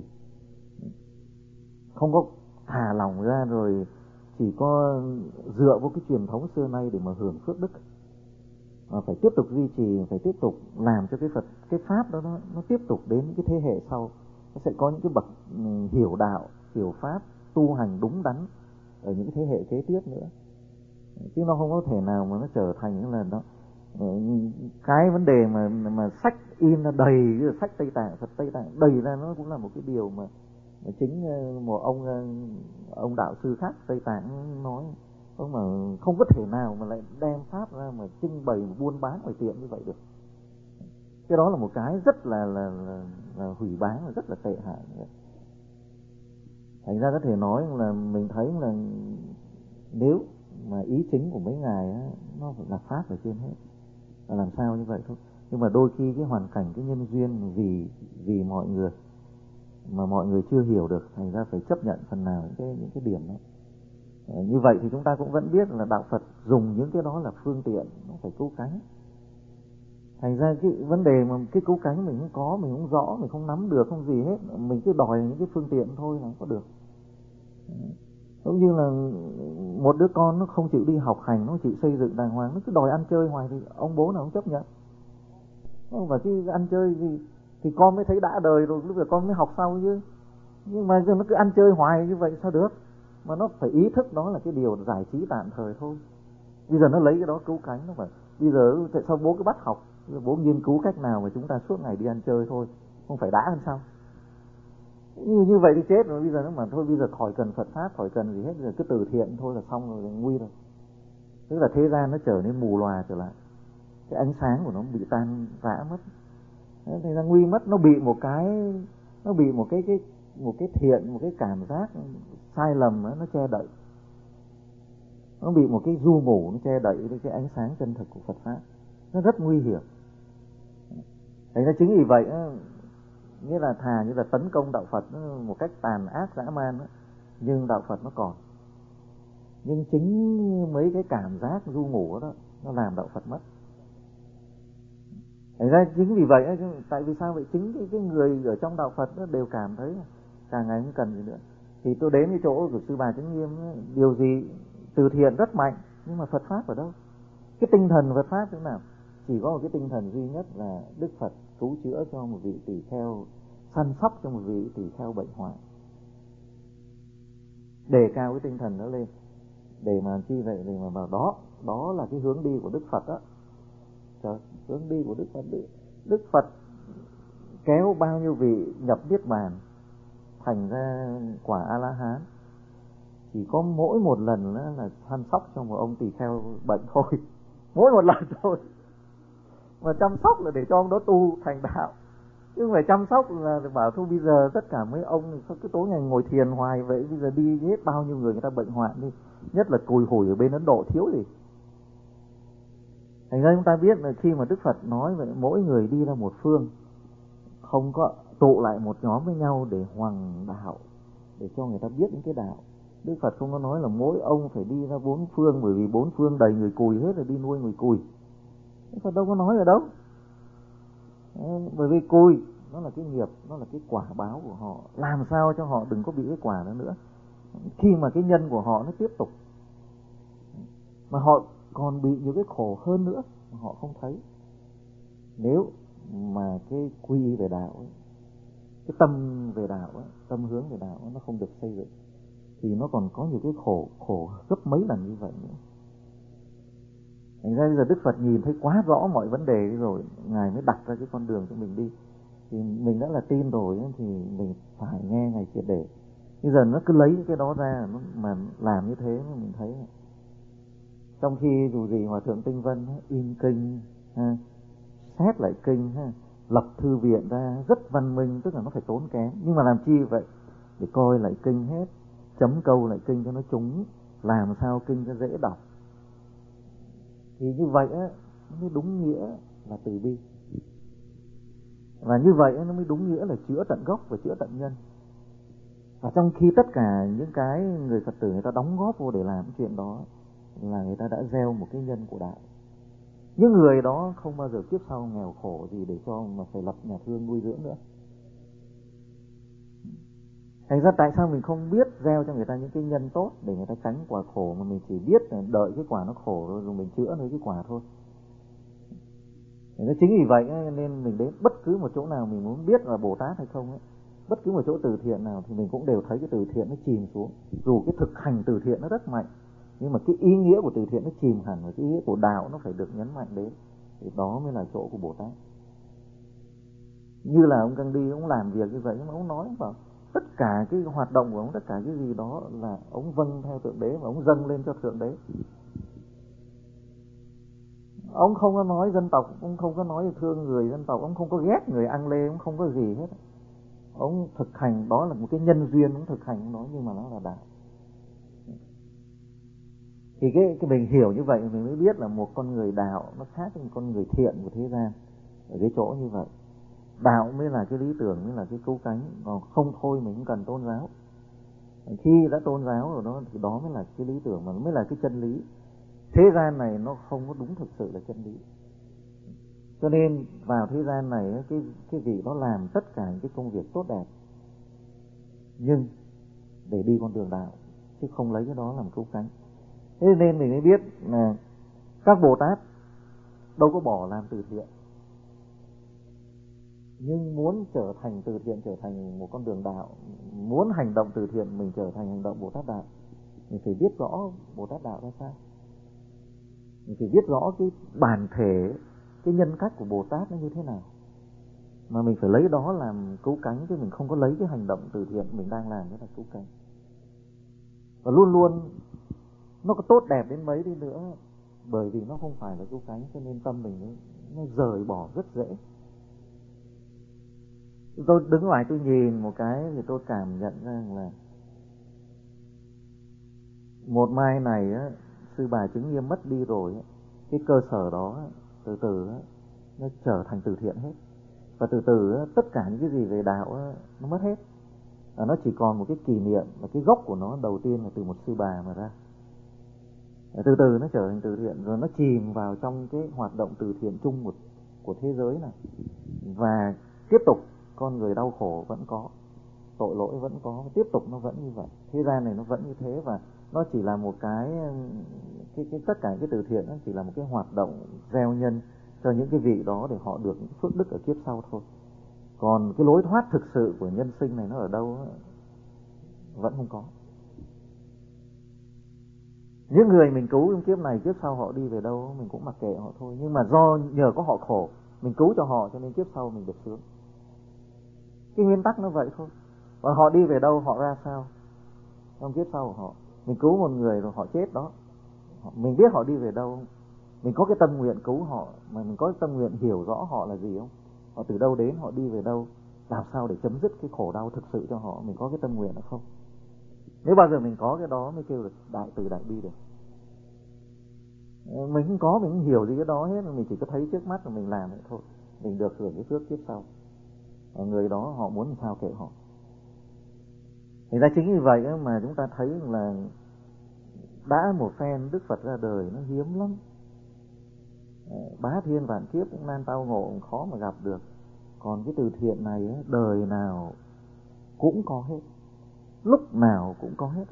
Không có thả lỏng ra rồi chỉ có dựa vào cái truyền thống xưa nay để mà hưởng phước đức, mà phải tiếp tục duy trì, phải tiếp tục làm cho cái Phật, cái pháp đó nó, nó tiếp tục đến cái thế hệ sau. Nó sẽ có những cái bậc hiểu đạo, hiểu pháp, tu hành đúng đắn ở những thế hệ kế tiếp nữa. Chứ nó không có thể nào mà nó trở thành là nó cái vấn đề mà mà sách in là đầy, sách Tây Tạng, Phật Tây Tạng đầy ra, nó cũng là một cái điều mà, mà chính một ông ông đạo sư khác Tây Tạng nói, ông mà không có thể nào mà lại đem pháp ra mà trưng bày buôn bán ngoài tiệm như vậy được. Cái đó là một cái rất là là, là, là hủy bán và rất là tệ hại. Thành ra có thể nói là mình thấy là nếu mà ý chính của mấy ngài á, nó phải là pháp ở trên hết, là làm sao như vậy thôi. Nhưng mà đôi khi cái hoàn cảnh, cái nhân duyên vì vì mọi người mà mọi người chưa hiểu được, thành ra phải chấp nhận phần nào những cái những cái điểm đó. À, như vậy thì chúng ta cũng vẫn biết là đạo Phật dùng những cái đó là phương tiện, nó phải cứu cánh. Thành ra cái vấn đề mà cái cứu cánh mình không có, mình không rõ, mình không nắm được, không gì hết, mình cứ đòi những cái phương tiện thôi là không có được. Giống như là một đứa con nó không chịu đi học hành, nó chịu xây dựng đàng hoàng, nó cứ đòi ăn chơi hoài thì ông bố nào không chấp nhận. Và cái ăn chơi thì, thì con mới thấy đã đời rồi, lúc giờ con mới học sau chứ. Nhưng mà nó cứ ăn chơi hoài như vậy sao được. Mà nó phải ý thức đó là cái điều giải trí tạm thời thôi. Bây giờ nó lấy cái đó cứu cánh, nó phải bây giờ tại sao bố cứ bắt học, bố nghiên cứu cách nào mà chúng ta suốt ngày đi ăn chơi thôi, không phải đã hơn sao? Như, như vậy thì chết rồi. Bây giờ nó mà thôi bây giờ khỏi cần Phật pháp, khỏi cần gì hết, bây giờ cứ từ thiện thôi là xong rồi, nguy rồi. Tức là thế gian nó trở nên mù lòa trở lại, cái ánh sáng của nó bị tan rã mất. Thế ra nguy mất, nó bị một cái nó bị một cái cái một cái thiện, một cái cảm giác sai lầm đó, nó che đậy. Nó bị một cái du ngủ nó che đậy cái ánh sáng chân thực của Phật pháp. Nó rất nguy hiểm. Thế ra chính vì vậy đó, nghĩa là thà như là tấn công đạo Phật một cách tàn ác dã man đó, nhưng đạo Phật nó còn. Nhưng chính mấy cái cảm giác du ngủ đó nó làm đạo Phật mất. Thành ra chính vì vậy, tại vì sao vậy? Chính cái, cái người ở trong đạo Phật đó đều cảm thấy càng ngày không cần gì nữa. Thì tôi đến cái chỗ của Sư Bà Chánh Nghiêm, điều gì từ thiện rất mạnh, nhưng mà Phật pháp ở đâu? Cái tinh thần Phật pháp thế nào? Chỉ có một cái tinh thần duy nhất là Đức Phật cứu chữa cho một vị tỳ kheo, săn sóc cho một vị tỳ kheo bệnh hoạn. Đề cao cái tinh thần đó lên, để mà chi vậy? Để mà vào đó, đó là cái hướng đi của Đức Phật đó. Trời, hướng đi của Đức Phật. Đức Phật kéo bao nhiêu vị nhập niết bàn thành ra quả A-la-hán, chỉ có mỗi một lần đó là chăm sóc cho một ông tỳ kheo bệnh thôi. Mỗi một lần thôi. Mà chăm sóc là để cho ông đó tu thành đạo, chứ không phải chăm sóc là bảo thôi bây giờ tất cả mấy ông cứ tối ngày ngồi thiền hoài vậy, bây giờ đi hết bao nhiêu người người ta bệnh hoạn đi, nhất là cùi hủi ở bên Ấn Độ thiếu gì. Thành ra chúng ta biết là khi mà Đức Phật nói vậy, mỗi người đi ra một phương, không có tụ lại một nhóm với nhau để hoằng đạo, để cho người ta biết những cái đạo. Đức Phật không có nói là mỗi ông phải đi ra bốn phương, bởi vì bốn phương đầy người cùi hết rồi đi nuôi người cùi. Đức Phật đâu có nói ở đâu. Bởi vì cùi nó là cái nghiệp, nó là cái quả báo của họ, làm sao cho họ đừng có bị cái quả đó nữa, khi mà cái nhân của họ nó tiếp tục, mà họ còn bị những cái khổ hơn nữa mà họ không thấy. Nếu mà cái quy về đạo ấy, cái tâm về đạo ấy, tâm hướng về đạo ấy, nó không được xây dựng, thì nó còn có nhiều cái khổ khổ gấp mấy lần như vậy nữa. Thành ra bây giờ Đức Phật nhìn thấy quá rõ mọi vấn đề rồi, Ngài mới đặt ra cái con đường cho mình đi. Thì mình đã là tin rồi thì mình phải nghe Ngài triệt để. Bây giờ nó cứ lấy cái đó ra mà làm như thế, mình thấy trong khi dù gì Hòa Thượng Tinh Vân in kinh ha, xét lại kinh ha, lập thư viện ra rất văn minh, tức là nó phải tốn kém, nhưng mà làm chi vậy? Để coi lại kinh hết, chấm câu lại kinh cho nó trúng, làm sao kinh cho dễ đọc. Thì như vậy á, nó mới đúng nghĩa là từ bi. Và như vậy á, nó mới đúng nghĩa là chữa tận gốc và chữa tận nhân. Và trong khi tất cả những cái người Phật tử người ta đóng góp vô để làm cái chuyện đó là người ta đã gieo một cái nhân của đạo. Những người đó không bao giờ kiếp sau nghèo khổ gì để cho mà phải lập nhà thương nuôi dưỡng nữa. Thành ra tại sao mình không biết gieo cho người ta những cái nhân tốt để người ta tránh quả khổ, mà mình chỉ biết là đợi cái quả nó khổ rồi, rồi mình chữa lấy cái quả thôi. Nên chính vì vậy nên mình đến bất cứ một chỗ nào mình muốn biết là Bồ Tát hay không ấy, bất cứ một chỗ từ thiện nào thì mình cũng đều thấy cái từ thiện nó chìm xuống. Dù cái thực hành từ thiện nó rất mạnh, nhưng mà cái ý nghĩa của từ thiện nó chìm hẳn, và cái ý nghĩa của đạo nó phải được nhấn mạnh đến. Thì đó mới là chỗ của Bồ Tát. Như là ông Gandhi, ông làm việc như vậy, nhưng mà ông nói bảo tất cả cái hoạt động của ông, tất cả cái gì đó là ông vâng theo Thượng Đế, và ông dâng lên cho Thượng Đế. Ông không có nói dân tộc, ông không có nói thương người dân tộc, ông không có ghét người Ang Lê, ông không có gì hết. Ông thực hành, đó là một cái nhân duyên, ông thực hành nó, nhưng mà nó là đạo. Thì cái, cái mình hiểu như vậy mình mới biết là một con người đạo nó khác với một con người thiện của thế gian ở cái chỗ như vậy. Đạo mới là cái lý tưởng, mới là cái cứu cánh, còn không thôi mình không cần tôn giáo. Khi đã tôn giáo rồi đó thì đó mới là cái lý tưởng, mà mới là cái chân lý. Thế gian này nó không có đúng thực sự là chân lý. Cho nên vào thế gian này cái cái vị đó làm tất cả những cái công việc tốt đẹp, nhưng để đi con đường đạo, chứ không lấy cái đó làm cứu cánh. Thế nên mình mới biết là các Bồ Tát đâu có bỏ làm từ thiện, nhưng muốn trở thành từ thiện, trở thành một con đường đạo, muốn hành động từ thiện mình trở thành hành động Bồ Tát đạo, mình phải biết rõ Bồ Tát đạo ra sao. Mình phải biết rõ cái bản thể, cái nhân cách của Bồ Tát nó như thế nào, mà mình phải lấy đó làm cứu cánh, chứ mình không có lấy cái hành động từ thiện mình đang làm đó là cứu cánh. Và luôn luôn nó có tốt đẹp đến mấy đi nữa, bởi vì nó không phải là cứu cánh, cho nên tâm mình nó, nó rời bỏ rất dễ. Tôi đứng ngoài tôi nhìn một cái thì tôi cảm nhận rằng là một mai này á, sư bà Chứng Nghiêm mất đi rồi á, cái cơ sở đó từ từ á, nó trở thành từ thiện hết. Và từ từ á, tất cả những cái gì về đạo á, nó mất hết. Và nó chỉ còn một cái kỷ niệm, và cái gốc của nó đầu tiên là từ một sư bà mà ra. Và từ từ nó trở thành từ thiện, rồi nó chìm vào trong cái hoạt động từ thiện chung một của thế giới này. Và tiếp tục con người đau khổ vẫn có, tội lỗi vẫn có, tiếp tục nó vẫn như vậy. Thế gian này nó vẫn như thế, và nó chỉ là một cái, cái, cái tất cả cái từ thiện nó chỉ là một cái hoạt động gieo nhân cho những cái vị đó để họ được những phước đức ở kiếp sau thôi. Còn cái lối thoát thực sự của nhân sinh này nó ở đâu vẫn không có. Những người mình cứu trong kiếp này, kiếp sau họ đi về đâu mình cũng mặc kệ họ thôi. Nhưng mà do nhờ có họ khổ, mình cứu cho họ cho nên kiếp sau mình được sướng. Cái nguyên tắc nó vậy thôi. Còn họ đi về đâu, họ ra sao trong kiếp sau của họ. Mình cứu một người rồi họ chết đó, mình biết họ đi về đâu. Mình có cái tâm nguyện cứu họ, mà mình có cái tâm nguyện hiểu rõ họ là gì không? Họ từ đâu đến, họ đi về đâu, làm sao để chấm dứt cái khổ đau thực sự cho họ. Mình có cái tâm nguyện đó không? Nếu bao giờ mình có cái đó mới kêu được đại từ đại bi được. Mình không có, mình không hiểu gì cái đó hết, mình chỉ có thấy trước mắt rồi mình làm vậy thôi. Mình được hưởng cái phước kiếp sau. Và người đó họ muốn làm sao kệ họ. Thành ra chính vì vậy mà chúng ta thấy là đã một phen Đức Phật ra đời nó hiếm lắm. Bá thiên vạn kiếp cũng nan tao ngộ, cũng khó mà gặp được. Còn cái từ thiện này đời nào cũng có hết, lúc nào cũng có hết.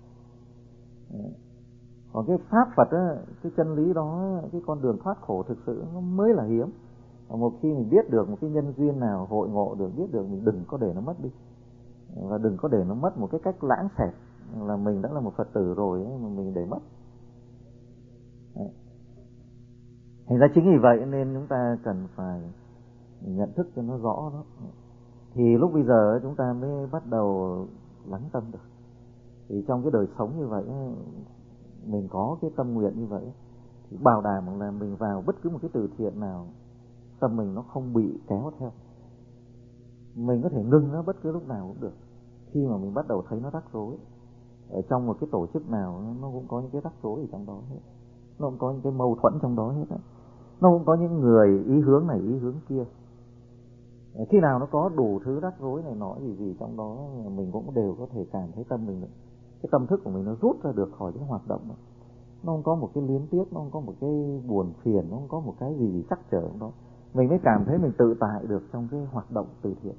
Còn cái pháp Phật á, cái chân lý đó, cái con đường thoát khổ thực sự nó mới là hiếm. Và một khi mình biết được một cái nhân duyên nào hội ngộ được, biết được, mình đừng có để nó mất đi. Và đừng có để nó mất một cái cách lãng xẹt là mình đã là một Phật tử rồi ấy, mà mình để mất. Đấy. Thành ra chính vì vậy nên chúng ta cần phải nhận thức cho nó rõ đó. Thì lúc bây giờ chúng ta mới bắt đầu lắng tâm được. Thì trong cái đời sống như vậy, mình có cái tâm nguyện như vậy, thì bảo đảm là mình vào bất cứ một cái từ thiện nào, tâm mình nó không bị kéo theo. Mình có thể ngưng nó bất cứ lúc nào cũng được. Khi mà mình bắt đầu thấy nó rắc rối, ở trong một cái tổ chức nào nó cũng có những cái rắc rối ở trong đó hết, nó cũng có những cái mâu thuẫn trong đó hết đó. Nó cũng có những người ý hướng này ý hướng kia. Khi nào nó có đủ thứ rắc rối này nọ gì gì trong đó, mình cũng đều có thể cảm thấy tâm mình, cái tâm thức của mình nó rút ra được khỏi cái hoạt động đó. Nó không có một cái luyến tiếc, nó không có một cái buồn phiền, nó không có một cái gì, gì trắc trở trong đó. Mình mới cảm thấy mình tự tại được trong cái hoạt động từ thiện.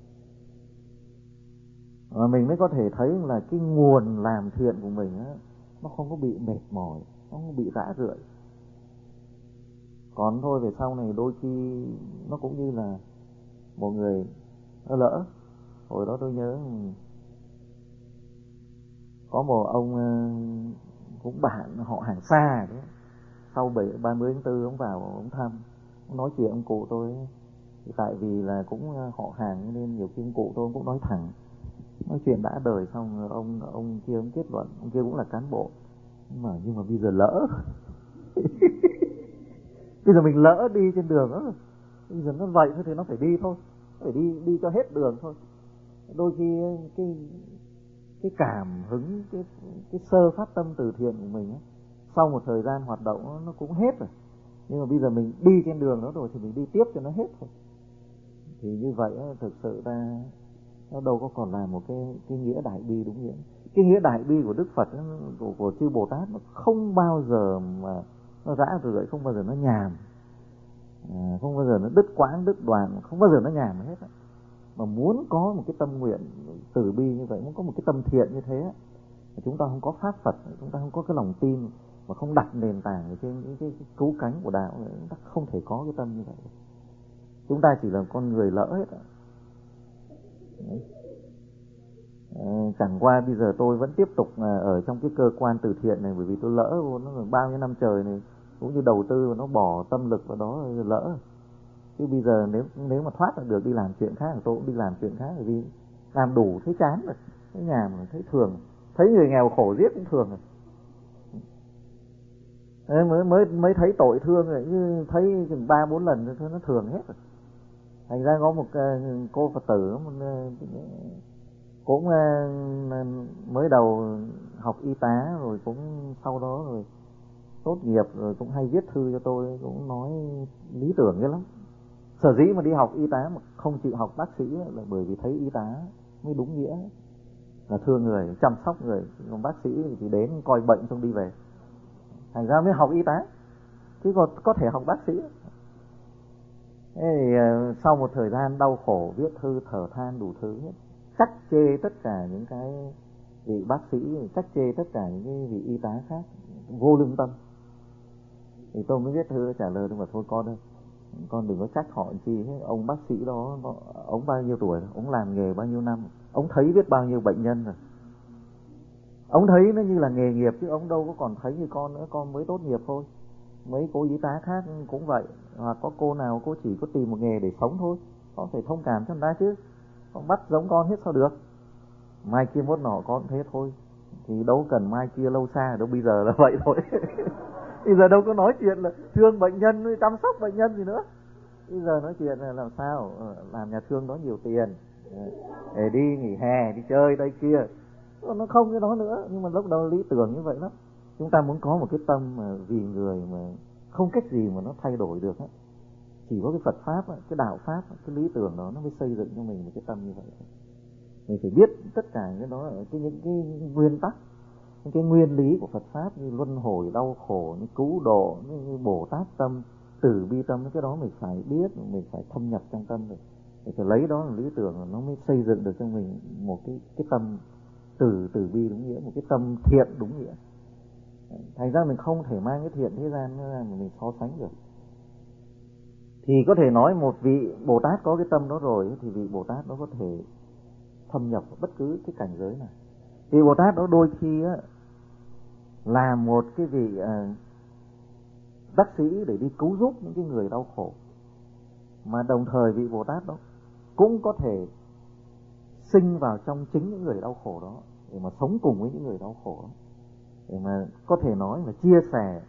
Và mình mới có thể thấy là cái nguồn làm thiện của mình á, nó không có bị mệt mỏi, nó không bị rã rượi. Còn thôi về sau này đôi khi nó cũng như là một người nó lỡ. Hồi đó tôi nhớ có một ông cũng bạn họ hàng xa đấy. Sau ba mươi tháng tư ông vào ông thăm, ông nói chuyện ông cụ tôi. Tại vì là cũng họ hàng nên nhiều khi ông cụ tôi cũng nói thẳng. Nói chuyện đã đời xong ông ông kia ông kết luận, ông kia cũng là cán bộ. Nhưng mà nhưng mà bây giờ lỡ. Bây giờ mình lỡ đi trên đường đó. Bây giờ nó vậy thôi thì nó phải đi thôi. Phải đi đi cho hết đường thôi. Đôi khi cái cái cảm hứng, cái cái sơ phát tâm từ thiện của mình ấy, sau một thời gian hoạt động nó cũng hết rồi. Nhưng mà bây giờ mình đi trên đường đó rồi thì mình đi tiếp cho nó hết thôi. Thì như vậy thực sự ra nó đâu có còn là một cái cái nghĩa đại bi đúng nghĩa. Cái nghĩa đại bi của Đức Phật, của, của chư Bồ Tát, nó không bao giờ mà nó rã rượi, không bao giờ nó nhàm, à, không bao giờ nó đứt quãng đứt đoạn, không bao giờ nó nhàm hết. Mà muốn có một cái tâm nguyện từ bi như vậy, muốn có một cái tâm thiện như thế, chúng ta không có pháp Phật, chúng ta không có cái lòng tin, mà không đặt nền tảng trên những cái, cái cứu cánh của đạo, chúng ta không thể có cái tâm như vậy. Chúng ta chỉ là con người lỡ hết. À, chẳng qua bây giờ tôi vẫn tiếp tục ở trong cái cơ quan từ thiện này, bởi vì tôi lỡ nó bao nhiêu năm trời này, cũng như đầu tư và nó bỏ tâm lực vào đó lỡ. Chứ bây giờ nếu nếu mà thoát được đi làm chuyện khác thì tôi cũng đi làm chuyện khác, bởi vì làm đủ thấy chán rồi, thấy nhàm rồi, thấy thường, thấy người nghèo khổ giết cũng thường rồi. Đấy, mới mới mới thấy tội thương rồi, như thấy chừng ba bốn lần thôi nó thường hết rồi. Thành ra có một uh, cô Phật tử một, uh, cũng uh, mới đầu học y tá rồi cũng sau đó rồi tốt nghiệp rồi cũng hay viết thư cho tôi, cũng nói lý tưởng cái lắm. Sở dĩ mà đi học y tá mà không chịu học bác sĩ là bởi vì thấy y tá mới đúng nghĩa là thương người, chăm sóc người, còn bác sĩ thì đến coi bệnh xong đi về. Thành ra mới học y tá, chứ còn có thể học bác sĩ. Thế thì sau một thời gian đau khổ viết thư thở than đủ thứ hết, trách chê tất cả những cái vị bác sĩ, trách chê tất cả những cái vị y tá khác vô lương tâm, thì tôi mới viết thư trả lời tôi bảo thôi con ơi, con đừng có trách họ chi hết. Ông bác sĩ đó, ông bao nhiêu tuổi, ông làm nghề bao nhiêu năm, ông thấy biết bao nhiêu bệnh nhân rồi, ông thấy nó như là nghề nghiệp, chứ ông đâu có còn thấy như con nữa. Con mới tốt nghiệp thôi, mấy cô y tá khác cũng vậy, hoặc có cô nào cô chỉ có tìm một nghề để sống thôi, con phải thông cảm cho người ta chứ, con bắt giống con hết sao được. Mai kia mốt nọ con thế thôi, thì đâu cần mai kia lâu xa đâu, bây giờ là vậy thôi. Bây giờ đâu có nói chuyện là thương bệnh nhân, chăm sóc bệnh nhân gì nữa. Bây giờ nói chuyện là làm sao làm nhà thương đó nhiều tiền để đi nghỉ hè, đi chơi đây kia, nó không cái đó nữa. Nhưng mà lúc đầu lý tưởng như vậy lắm. Chúng ta muốn có một cái tâm mà vì người mà không cách gì mà nó thay đổi được. Chỉ có cái Phật Pháp, cái đạo Pháp, cái lý tưởng đó nó mới xây dựng cho mình một cái tâm như vậy. Mình phải biết tất cả những cái đó, cái những cái nguyên tắc, những cái nguyên lý của Phật Pháp, như luân hồi, đau khổ, như cứu độ, như Bồ Tát tâm, từ bi tâm, cái đó mình phải biết, mình phải thâm nhập trong tâm rồi. Mình phải lấy đó là lý tưởng, nó mới xây dựng được cho mình một cái cái tâm từ từ bi đúng nghĩa, một cái tâm thiện đúng nghĩa. Thành ra mình không thể mang cái thiện thế gian ra mà mình so sánh được. Thì có thể nói một vị Bồ Tát có cái tâm đó rồi thì vị Bồ Tát đó có thể thâm nhập vào bất cứ cái cảnh giới này. Thì Bồ Tát đó đôi khi á, là một cái vị à, bác sĩ để đi cứu giúp những cái người đau khổ, mà đồng thời vị Bồ Tát đó cũng có thể sinh vào trong chính những người đau khổ đó để mà sống cùng với những người đau khổ đó, để mà có thể nói là chia sẻ.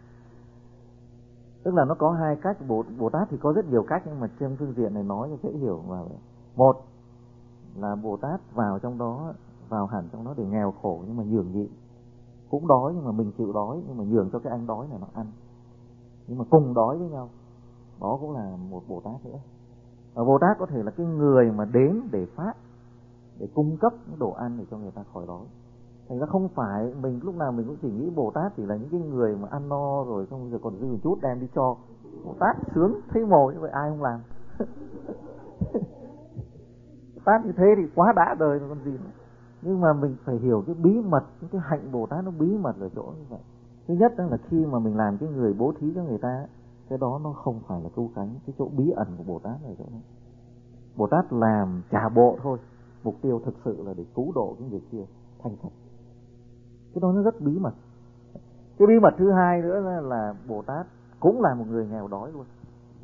Tức là nó có hai cách. Bồ, Bồ Tát thì có rất nhiều cách, nhưng mà trên phương diện này nói cho dễ hiểu mà. Một là Bồ Tát vào trong đó, vào hẳn trong đó để nghèo khổ nhưng mà nhường nhịn, cũng đói nhưng mà mình chịu đói, nhưng mà nhường cho cái anh đói này nó ăn, nhưng mà cùng đói với nhau, đó cũng là một Bồ Tát nữa. Và Bồ Tát có thể là cái người mà đến để phát, để cung cấp những đồ ăn để cho người ta khỏi đói. Thành ra không phải mình lúc nào mình cũng chỉ nghĩ Bồ Tát chỉ là những cái người mà ăn no rồi xong rồi còn dư một chút đem đi cho. Bồ Tát sướng thấy mồ như vậy ai không làm. Bồ Tát như thế thì quá đã đời rồi còn gì nữa. Nhưng mà mình phải hiểu cái bí mật, cái hạnh Bồ Tát nó bí mật ở chỗ như vậy. Thứ nhất là khi mà mình làm cái người bố thí cho người ta, cái đó nó không phải là cứu cánh. Cái chỗ bí ẩn của Bồ Tát là chỗ đó. Bồ Tát làm trả bộ thôi, mục tiêu thực sự là để cứu độ cái người kia thành Phật. Cái đó nó rất bí mật. Cái bí mật thứ hai nữa là, là Bồ Tát cũng là một người nghèo đói luôn,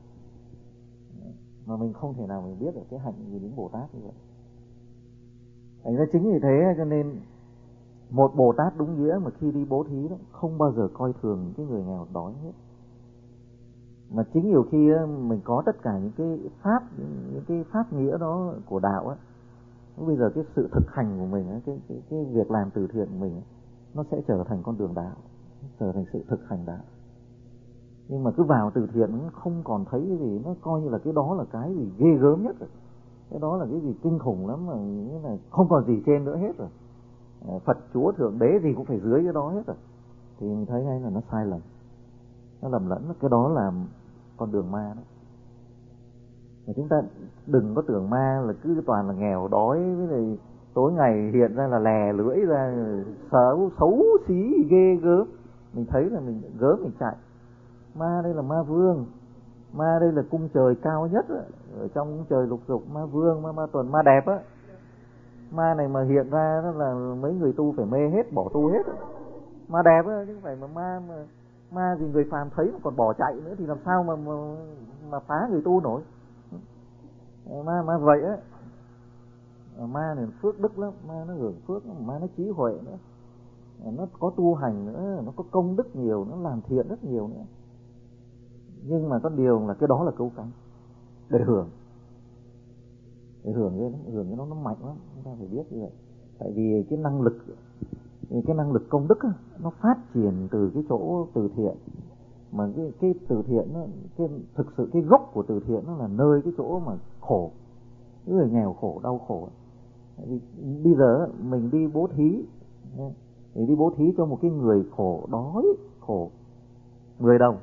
mà mình không thể nào mình biết được cái hạnh gì đến Bồ Tát như vậy. Thành ra chính vì thế cho nên một Bồ Tát đúng nghĩa mà khi đi bố thí đó không bao giờ coi thường cái người nghèo đói hết. Mà chính nhiều khi mình có tất cả những cái pháp, những cái pháp nghĩa đó của đạo á, bây giờ cái sự thực hành của mình, cái cái cái việc làm từ thiện của mình nó sẽ trở thành con đường đạo, trở thành sự thực hành đạo. Nhưng mà cứ vào từ thiện nó không còn thấy cái gì, nó coi như là cái đó là cái gì ghê gớm nhất rồi, cái đó là cái gì kinh khủng lắm, mà nghĩa là không còn gì trên nữa hết rồi. Phật Chúa Thượng Đế gì cũng phải dưới cái đó hết rồi. Thì mình thấy ngay là nó sai lầm, nó lầm lẫn, cái đó là con đường ma đó. Mà chúng ta đừng có tưởng ma là cứ toàn là nghèo đói, với lại tối ngày hiện ra là lè lưỡi ra xấu xấu xí ghê gớm. Mình thấy là mình gớm mình chạy. Ma đây là ma vương, ma đây là cung trời cao nhất á, ở trong cung trời lục dục. Ma vương, ma ma tuần, ma đẹp á. Ma này mà hiện ra đó là mấy người tu phải mê hết, bỏ tu hết. Ma đẹp á, chứ không phải mà ma mà ma gì người phàm thấy mà còn bỏ chạy nữa thì làm sao mà mà, mà phá người tu nổi. Ma ma vậy á. Ma này phước đức lắm, ma nó hưởng phước, ma nó trí huệ nữa, nó có tu hành nữa, nó có công đức nhiều, nó làm thiện rất nhiều nữa. Nhưng mà có điều là cái đó là cứu cánh để hưởng, để hưởng cái hưởng cái nó nó mạnh lắm, chúng ta phải biết như vậy. Tại vì cái năng lực cái năng lực công đức á, nó phát triển từ cái chỗ từ thiện. Mà cái cái từ thiện nó, cái thực sự cái gốc của từ thiện nó là nơi cái chỗ mà khổ, người nghèo khổ đau khổ. Vì bây giờ mình đi bố thí, thì đi bố thí cho một cái người khổ đói khổ mười đồng,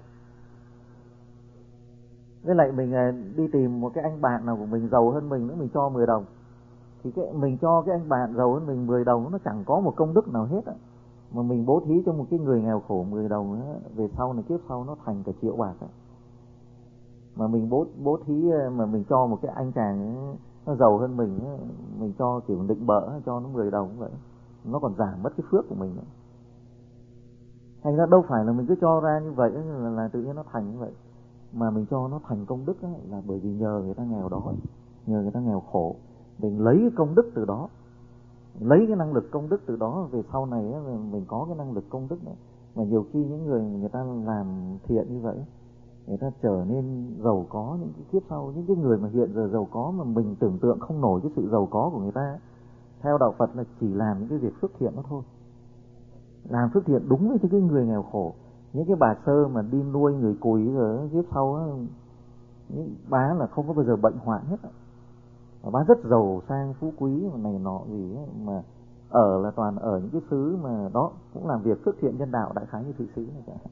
với lại mình đi tìm một cái anh bạn nào của mình giàu hơn mình nữa, mình cho mười đồng, thì cái mình cho cái anh bạn giàu hơn mình mười đồng nó chẳng có một công đức nào hết á. Mà mình bố thí cho một cái người nghèo khổ mười đồng nữa, về sau này kiếp sau nó thành cả triệu bạc á. Mà mình bố bố thí mà mình cho một cái anh chàng nó giàu hơn mình, mình cho kiểu định bợ, cho nó mười đồng vậy, nó còn giảm mất cái phước của mình nữa. Thành ra đâu phải là mình cứ cho ra như vậy là, là tự nhiên nó thành như vậy, mà mình cho nó thành công đức là bởi vì nhờ người ta nghèo đói, nhờ người ta nghèo khổ, mình lấy cái công đức từ đó, lấy cái năng lực công đức từ đó, về sau này mình có cái năng lực công đức nữa. Mà nhiều khi những người người ta làm thiện như vậy, người ta trở nên giàu có những cái kiếp sau. Những cái người mà hiện giờ giàu có mà mình tưởng tượng không nổi cái sự giàu có của người ta, theo đạo Phật là chỉ làm những cái việc phước thiện đó thôi, làm phước thiện đúng với những cái người nghèo khổ. Những cái bà sơ mà đi nuôi người cùi rồi kiếp sau á, những bà là không có bao giờ bệnh hoạn hết. Mà bà rất giàu sang phú quý mà này nọ gì ấy, mà ở là toàn ở những cái xứ mà đó cũng làm việc phước thiện nhân đạo, đại khái như Thụy Sĩ này cả.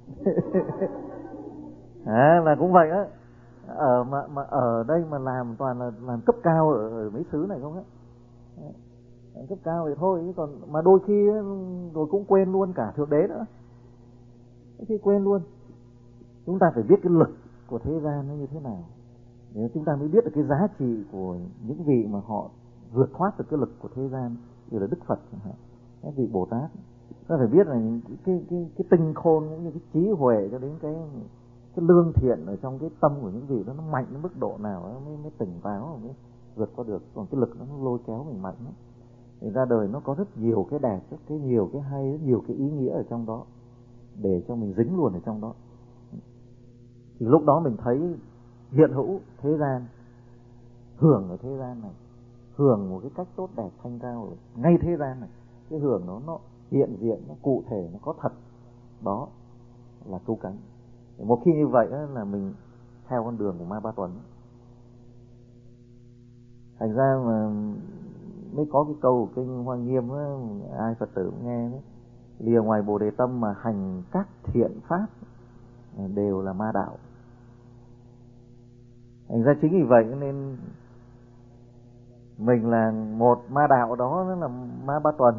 À, là cũng vậy á, ở mà mà ở đây mà làm toàn là làm cấp cao ở, ở mấy xứ này không á, cấp cao thì thôi, chứ còn mà đôi khi rồi cũng quên luôn cả Thượng Đế nữa, khi quên luôn. Chúng ta phải biết cái lực của thế gian nó như thế nào, để chúng ta mới biết được cái giá trị của những vị mà họ vượt thoát được cái lực của thế gian, như là Đức Phật, các vị Bồ Tát. Ta phải biết là cái cái cái, cái tinh khôn cũng như cái trí huệ cho đến cái cái lương thiện ở trong cái tâm của những vị đó nó mạnh đến mức độ nào đó mới mới tỉnh táo, mới vượt qua được. Còn cái lực nó lôi kéo mình mạnh lắm. Thì ra đời nó có rất nhiều cái đẹp, rất cái nhiều cái hay, rất nhiều cái ý nghĩa ở trong đó, để cho mình dính luôn ở trong đó. Thì lúc đó mình thấy hiện hữu thế gian, hưởng ở thế gian này, hưởng một cái cách tốt đẹp thanh cao ở ngay thế gian này. Cái hưởng nó nó hiện diện, nó cụ thể, nó có thật, đó là cứu cánh. Một khi như vậy là mình theo con đường của Ma Ba Tuần. Thành ra mà mới có cái câu của kinh Hoa Nghiêm á, ai Phật tử cũng nghe đấy, lìa ngoài Bồ Đề tâm mà hành các thiện pháp đều là ma đạo. Thành ra chính vì vậy nên mình là một ma đạo đó, nó là ma ba tuần.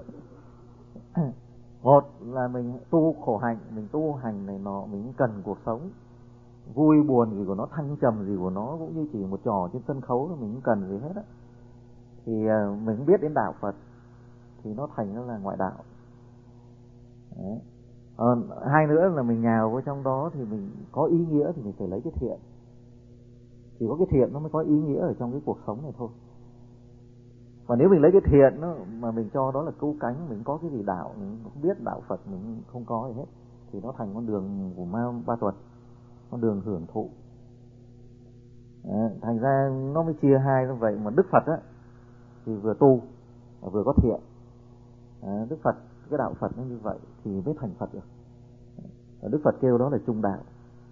Một là mình tu khổ hạnh, mình tu hành này nọ, mình cần cuộc sống vui buồn gì của nó, thăng trầm gì của nó, cũng như chỉ một trò trên sân khấu thôi, mình không cần gì hết á. Thì mình không biết đến đạo Phật thì nó thành nó là ngoại đạo. Đấy. À, hai nữa là mình nhào vào trong đó thì mình có ý nghĩa thì mình phải lấy cái thiện. Chỉ có cái thiện nó mới có ý nghĩa ở trong cái cuộc sống này thôi. Và nếu mình lấy cái thiện đó, mà mình cho đó là cứu cánh, mình có cái gì đạo, mình không biết đạo Phật, mình không có gì hết, thì nó thành con đường của ma ba tuần, con đường hưởng thụ. À, thành ra nó mới chia hai như vậy. Mà Đức Phật á thì vừa tu và vừa có thiện. À, Đức Phật, cái đạo Phật nó như vậy thì mới thành Phật được. À, Đức Phật kêu đó là trung đạo,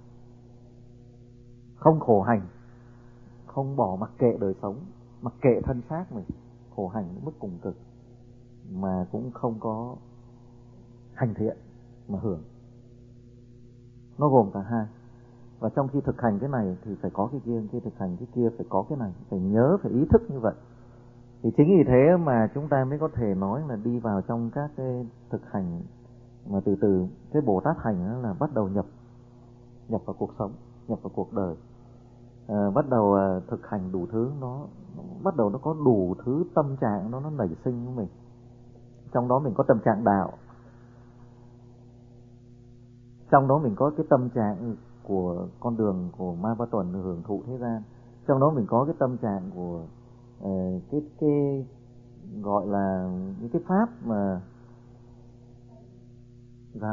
không khổ hành, không bỏ mặc kệ đời sống, mặc kệ thân xác mình, khổ hành đến mức cùng cực, mà cũng không có hành thiện mà hưởng. Nó gồm cả hai. Và trong khi thực hành cái này thì phải có cái kia, khi thực hành cái kia phải có cái này, phải nhớ, phải ý thức như vậy. Thì chính vì thế mà chúng ta mới có thể nói là đi vào trong các cái thực hành mà từ từ cái Bồ Tát hành đó là bắt đầu nhập nhập vào cuộc sống, nhập vào cuộc đời. À, bắt đầu à, thực hành đủ thứ, nó, nó bắt đầu nó có đủ thứ tâm trạng nó nó nảy sinh với mình. Trong đó mình có tâm trạng đạo, trong đó mình có cái tâm trạng của con đường của ma ba tuần hưởng thụ thế gian, trong đó mình có cái tâm trạng của uh, cái cái gọi là những cái pháp mà dạ,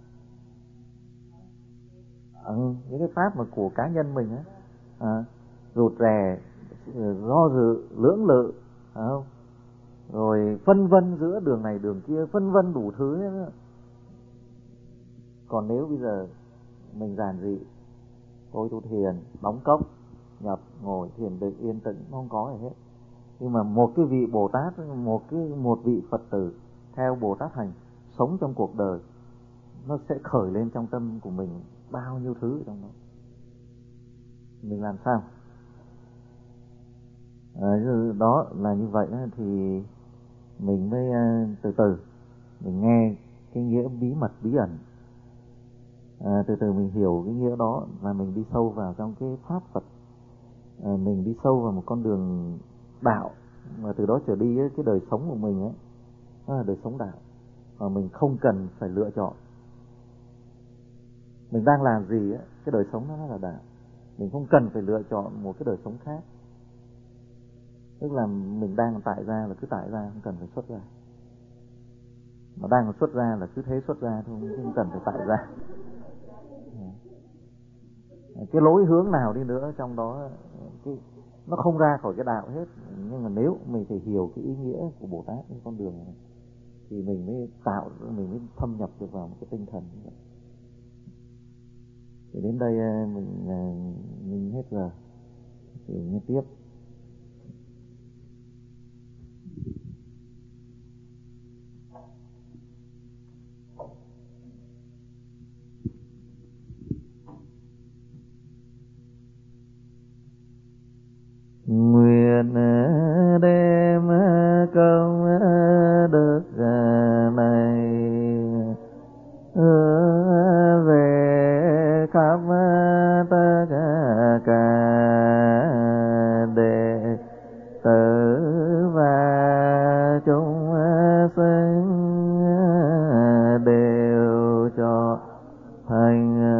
ừ, những cái pháp mà của cá nhân mình á, à, rụt rè, do dự, lưỡng lự, phải không? Rồi phân vân giữa đường này đường kia, phân vân đủ thứ ấy. Còn nếu bây giờ mình giản dị, tôi tu thiền, đóng cốc, nhập, ngồi, thiền định, yên tĩnh, không có gì hết. Nhưng mà một cái vị Bồ Tát, một cái một vị Phật tử theo Bồ Tát hành, sống trong cuộc đời, nó sẽ khởi lên trong tâm của mình bao nhiêu thứ trong đó. Mình làm sao? À, đó là như vậy thì mình mới từ từ mình nghe cái nghĩa bí mật bí ẩn, à, từ từ mình hiểu cái nghĩa đó và mình đi sâu vào trong cái pháp Phật, à, mình đi sâu vào một con đường đạo, mà từ đó trở đi ấy, cái đời sống của mình ấy, nó là đời sống đạo, mà mình không cần phải lựa chọn mình đang làm gì ấy, cái đời sống đó nó là đạo, mình không cần phải lựa chọn một cái đời sống khác. Tức là mình đang tại ra là cứ tại ra, không cần phải xuất ra, mà đang xuất ra là cứ thế xuất ra thôi, không cần phải tại ra. Cái lối hướng nào đi nữa trong đó cái, nó không ra khỏi cái đạo hết. Nhưng mà nếu mình phải hiểu cái ý nghĩa của Bồ Tát, cái con đường này, thì mình mới tạo, mình mới thâm nhập được vào một cái tinh thần như vậy. Thì đến đây mình mình hết giờ thì nghe tiếp. Nguyện đem công đức này hứa về khắp tất cả đệ tử và chúng sinh đều cho thành